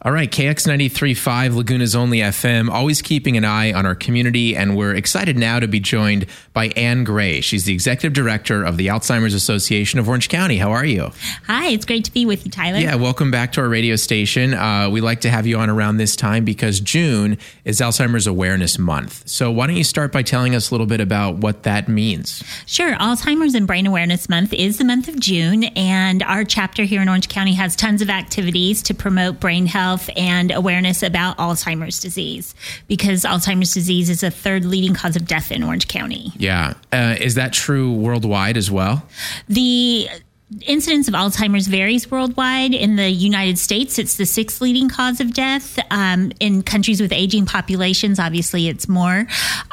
All right, KX 93.5, Laguna's only FM, always keeping an eye on our community, and we're excited now to be joined by Anne Gray. She's the Executive Director of the Alzheimer's Association of Orange County. How are you? Hi, it's great to be with you, Tyler. Yeah, welcome back to our radio station. We like to have you on around this time because June is Alzheimer's Awareness Month. So why don't you start by telling us a little bit about what that means? Sure. Alzheimer's and Brain Awareness Month is the month of June, and our chapter here in Orange County has tons of activities to promote brain health and awareness about Alzheimer's disease, because Alzheimer's disease is the third leading cause of death in Orange County. Yeah. Is that true worldwide as well? The incidence of Alzheimer's varies worldwide. In the United States, it's the sixth leading cause of death. In countries with aging populations, obviously it's more.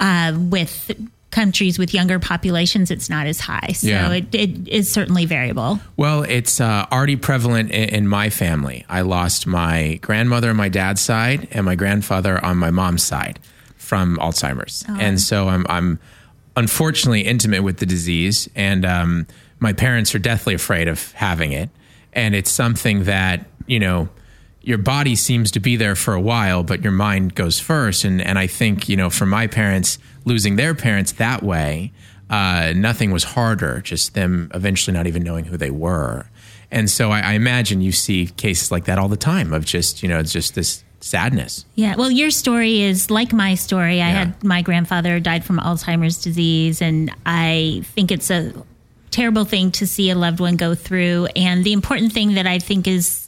With countries with younger populations, it's not as high. So it is certainly variable. Well, it's already prevalent in my family. I lost my grandmother on my dad's side and my grandfather on my mom's side from Alzheimer's. Oh. And so I'm unfortunately intimate with the disease, and my parents are deathly afraid of having it. And it's something that, you know, your body seems to be there for a while, but your mind goes first. And I think, you know, for my parents, losing their parents that way, nothing was harder, just them eventually not even knowing who they were. And so I imagine you see cases like that all the time of just, you know, just this sadness. Yeah. Well, your story is like my story. I had my grandfather died from Alzheimer's disease, and I think it's a terrible thing to see a loved one go through. And the important thing that I think is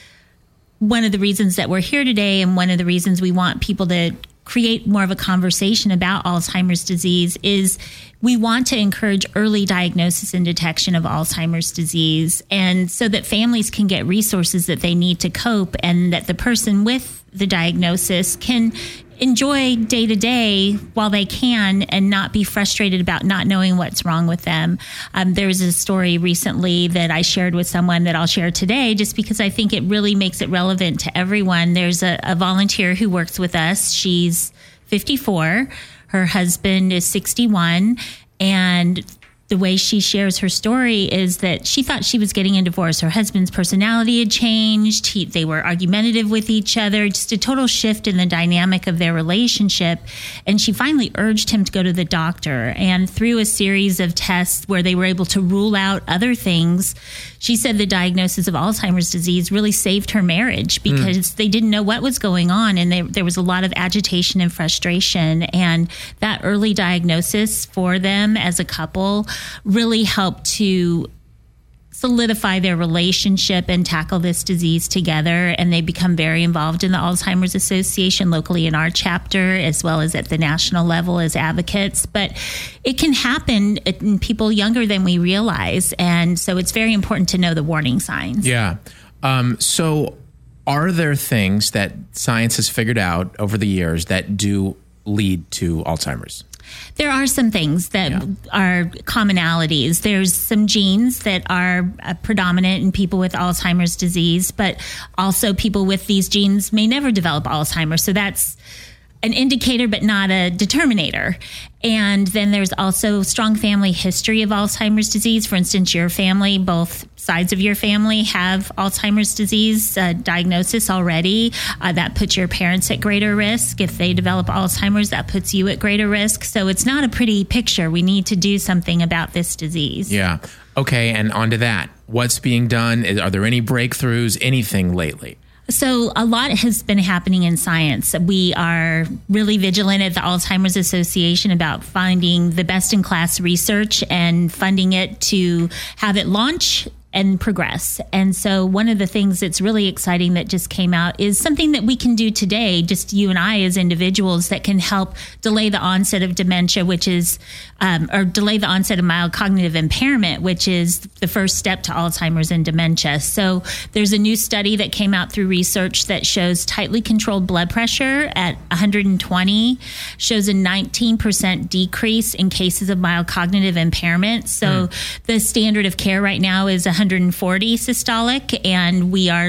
one of the reasons that we're here today, and one of the reasons we want people to create more of a conversation about Alzheimer's disease, is we want to encourage early diagnosis and detection of Alzheimer's disease, and so that families can get resources that they need to cope, and that the person with the diagnosis can enjoy day to day while they can, and not be frustrated about not knowing what's wrong with them. There was a story recently that I shared with someone that I'll share today, just because I think it really makes it relevant to everyone. There's a volunteer who works with us. She's 54. Her husband is 61. And the way she shares her story is that she thought she was getting a divorce. Her husband's personality had changed. They were argumentative with each other, just a total shift in the dynamic of their relationship. And she finally urged him to go to the doctor. And through a series of tests where they were able to rule out other things, she said the diagnosis of Alzheimer's disease really saved her marriage, because they didn't know what was going on. And there was a lot of agitation and frustration. And that early diagnosis for them as a couple really helped to solidify their relationship and tackle this disease together. And they become very involved in the Alzheimer's Association locally in our chapter, as well as at the national level as advocates. But it can happen in people younger than we realize. And so it's very important to know the warning signs. Yeah. So are there things that science has figured out over the years that do lead to Alzheimer's? There are some things that are commonalities. There's some genes that are predominant in people with Alzheimer's disease, but also people with these genes may never develop Alzheimer's. So that's an indicator, but not a determinator. And then there's also strong family history of Alzheimer's disease. For instance, your family, both sides of your family have Alzheimer's disease diagnosis already. That puts your parents at greater risk. If they develop Alzheimer's, that puts you at greater risk. So it's not a pretty picture. We need to do something about this disease. Yeah. Okay. And on to that. What's being done? Are there any breakthroughs, anything lately? So a lot has been happening in science. We are really vigilant at the Alzheimer's Association about finding the best-in-class research and funding it to have it launch and progress. And so one of the things that's really exciting that just came out is something that we can do today, just you and I as individuals, that can help delay the onset of dementia, which is, or delay the onset of mild cognitive impairment, which is the first step to Alzheimer's and dementia. So there's a new study that came out through research that shows tightly controlled blood pressure at 120 shows a 19% decrease in cases of mild cognitive impairment. So the standard of care right now is 140 systolic, and we are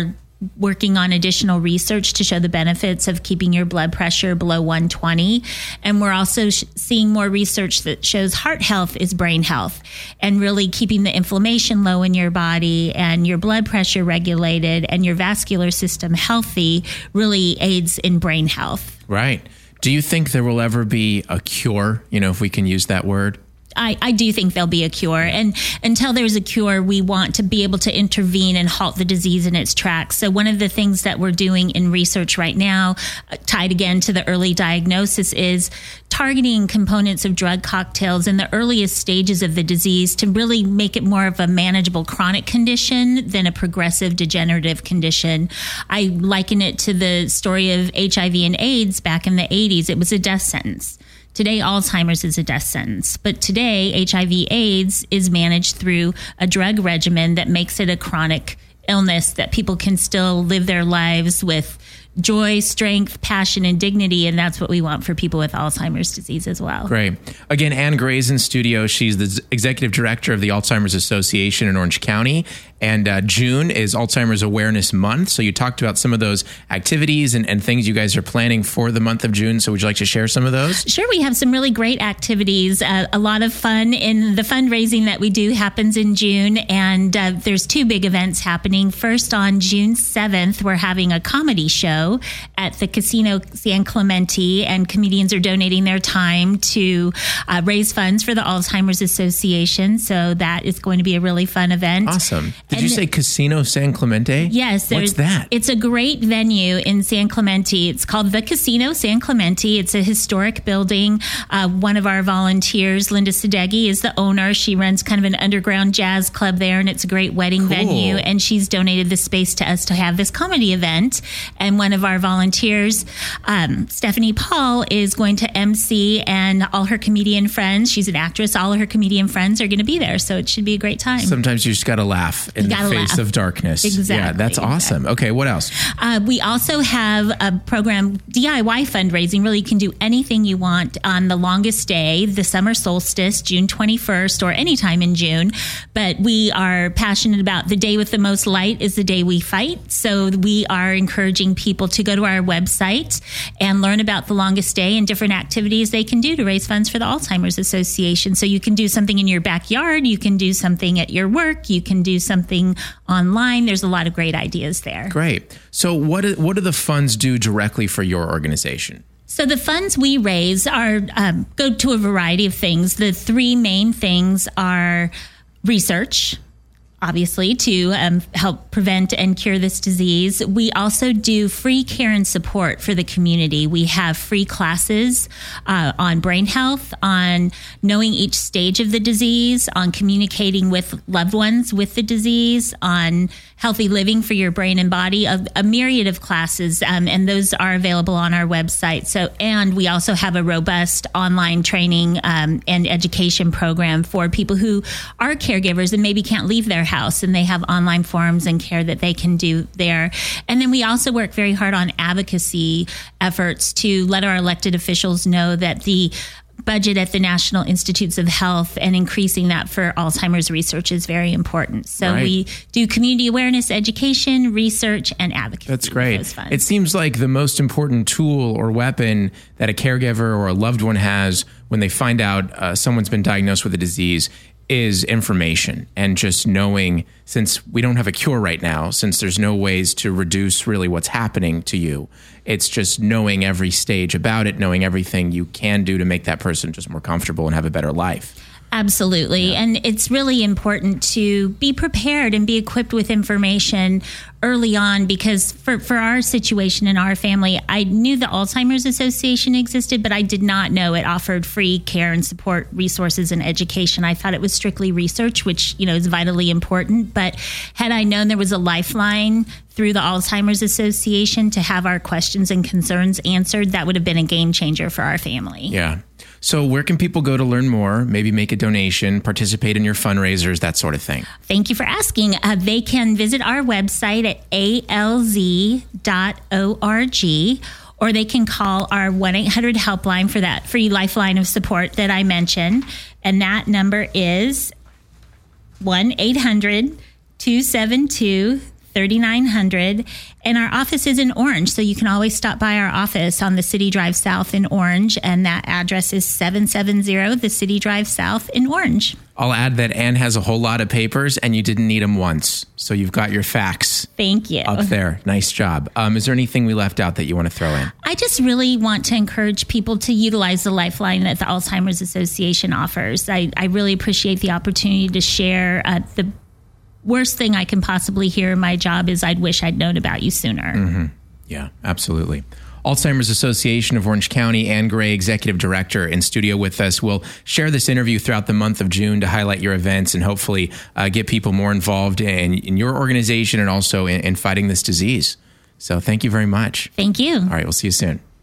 working on additional research to show the benefits of keeping your blood pressure below 120. And we're also seeing more research that shows heart health is brain health, and really keeping the inflammation low in your body and your blood pressure regulated and your vascular system healthy really aids in brain health. Right. Do you think there will ever be a cure, if we can use that word? I do think there'll be a cure. And until there's a cure, we want to be able to intervene and halt the disease in its tracks. So one of the things that we're doing in research right now, tied again to the early diagnosis, is targeting components of drug cocktails in the earliest stages of the disease to really make it more of a manageable chronic condition than a progressive degenerative condition. I liken it to the story of HIV and AIDS back in the 80s. It was a death sentence. Today, Alzheimer's is a death sentence, but today, HIV/AIDS is managed through a drug regimen that makes it a chronic illness that people can still live their lives with joy, strength, passion, and dignity. And that's what we want for people with Alzheimer's disease as well. Great. Again, Ann Gray's in studio. She's the executive director of the Alzheimer's Association in Orange County. And June is Alzheimer's Awareness Month. So you talked about some of those activities and things you guys are planning for the month of June. So would you like to share some of those? Sure. We have some really great activities. A lot of fun in the fundraising that we do happens in June. And there's two big events happening. First, on June 7th, we're having a comedy show at the Casino San Clemente, and comedians are donating their time to raise funds for the Alzheimer's Association. So that is going to be a really fun event. Awesome. Did you say Casino San Clemente? Yes. What's that? It's a great venue in San Clemente. It's called the Casino San Clemente. It's a historic building. One of our volunteers, Linda Sadeghi, is the owner. She runs kind of an underground jazz club there, and it's a great wedding venue. And she's donated the space to us to have this comedy event. And one of our volunteers, Stephanie Paul, is going to MC, and all her comedian friends, she's an actress, all of her comedian friends are going to be there. So it should be a great time. Sometimes you just got to laugh in the face of darkness. Exactly. Yeah, that's awesome. Exactly. Okay, what else? We also have a program, DIY fundraising. Really, you can do anything you want on the longest day, the summer solstice, June 21st, or anytime in June. But we are passionate about the day with the most light is the day we fight. So we are encouraging people to go to our website and learn about the longest day and different activities they can do to raise funds for the Alzheimer's Association. So you can do something in your backyard, you can do something at your work, you can do something online. There's a lot of great ideas there. Great. So what do the funds do directly for your organization? So the funds we raise are go to a variety of things. The three main things are research, obviously, to help prevent and cure this disease. We also do free care and support for the community. We have free classes on brain health, on knowing each stage of the disease, on communicating with loved ones with the disease, on healthy living for your brain and body, a myriad of classes, and those are available on our website. So, and we also have a robust online training and education program for people who are caregivers and maybe can't leave their house, and they have online forums and care that they can do there. And then we also work very hard on advocacy efforts to let our elected officials know that the budget at the National Institutes of Health and increasing that for Alzheimer's research is very important. So we do community awareness, education, research, and advocacy. That's great. It seems like the most important tool or weapon that a caregiver or a loved one has when they find out someone's been diagnosed with a disease is information, and just knowing, since we don't have a cure right now, since there's no ways to reduce really what's happening to you, it's just knowing every stage about it, knowing everything you can do to make that person just more comfortable and have a better life. Absolutely. Yeah. And it's really important to be prepared and be equipped with information early on, because for our situation in our family, I knew the Alzheimer's Association existed, but I did not know it offered free care and support resources and education. I thought it was strictly research, which, is vitally important. But had I known there was a lifeline through the Alzheimer's Association to have our questions and concerns answered, that would have been a game changer for our family. Yeah. So where can people go to learn more, maybe make a donation, participate in your fundraisers, that sort of thing? Thank you for asking. They can visit our website at alz.org, or they can call our 1-800 helpline for that free lifeline of support that I mentioned. And that number is 1-800-272 3900. And our office is in Orange, so you can always stop by our office on the City Drive South in Orange, and that address is 770 the City Drive South in Orange. I'll add that Ann has a whole lot of papers, and you didn't need them once, so you've got your facts. Thank you. Up there. Nice job. Is there anything we left out that you want to throw in? I just really want to encourage people to utilize the lifeline that the Alzheimer's Association offers. I really appreciate the opportunity to share. The worst thing I can possibly hear in my job is I'd wish I'd known about you sooner. Mm-hmm. Yeah, absolutely. Alzheimer's Association of Orange County, Ann Gray, Executive Director, in studio with us. We'll share this interview throughout the month of June to highlight your events and hopefully get people more involved in your organization and also in fighting this disease. So thank you very much. Thank you. All right, we'll see you soon.